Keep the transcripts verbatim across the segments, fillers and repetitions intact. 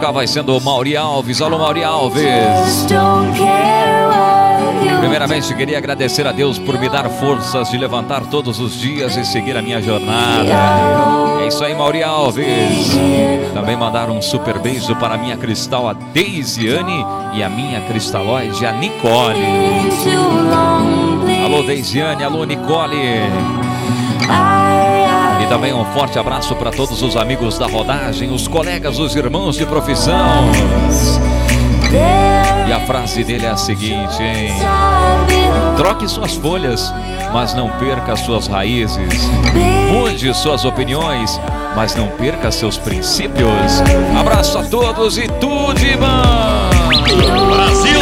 tocar vai sendo o Mauri Alves. Alô, Mauri Alves. Primeiramente, queria agradecer a Deus por me dar forças de levantar todos os dias e seguir a minha jornada. É isso aí, Mauri Alves. Também mandar um super beijo para a minha cristal, a Deisiane, e a minha cristalóide, a Nicole. Alô, Deisiane, alô, Nicole. E também um forte abraço para todos os amigos da rodagem, os colegas, os irmãos de profissão. E a frase dele é a seguinte, hein? Troque suas folhas, mas não perca suas raízes. Mude suas opiniões, mas não perca seus princípios. Abraço a todos e tudo de bom! Brasil!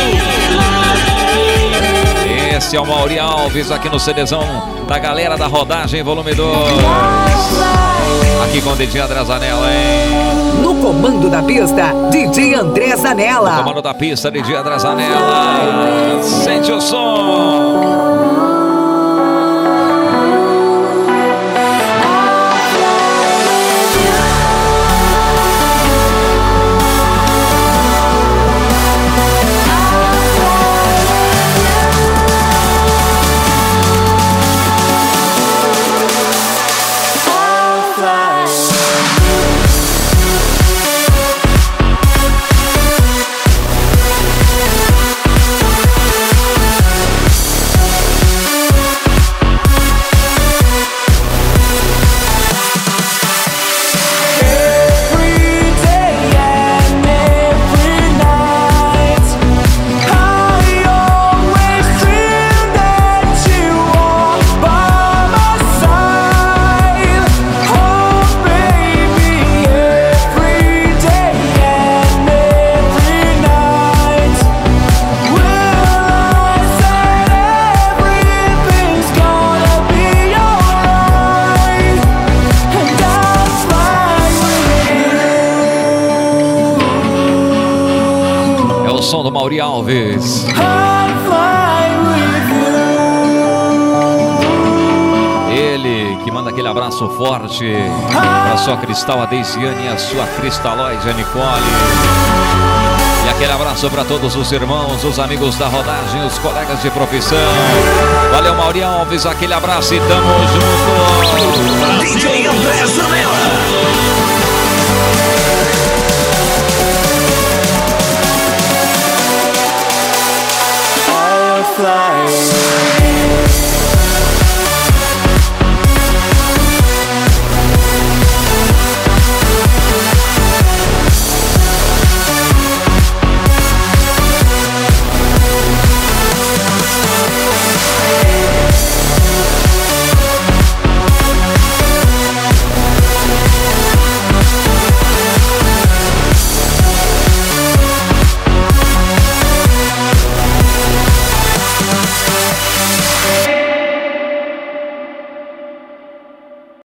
Esse é o Mauri Alves aqui no CDzão da galera da rodagem, volume dois. Aqui com o D J André Zanella, hein? No comando da pista, D J André Zanella. No comando da pista, D J André Zanella. Sente o som. Som do Mauri Alves. Ele que manda aquele abraço forte para sua cristal, a Deisiane, e a sua cristalóide, a Nicole. E aquele abraço para todos os irmãos, os amigos da rodagem, os colegas de profissão. Valeu, Mauri Alves, aquele abraço e tamo junto. D J André Zanella. Fly.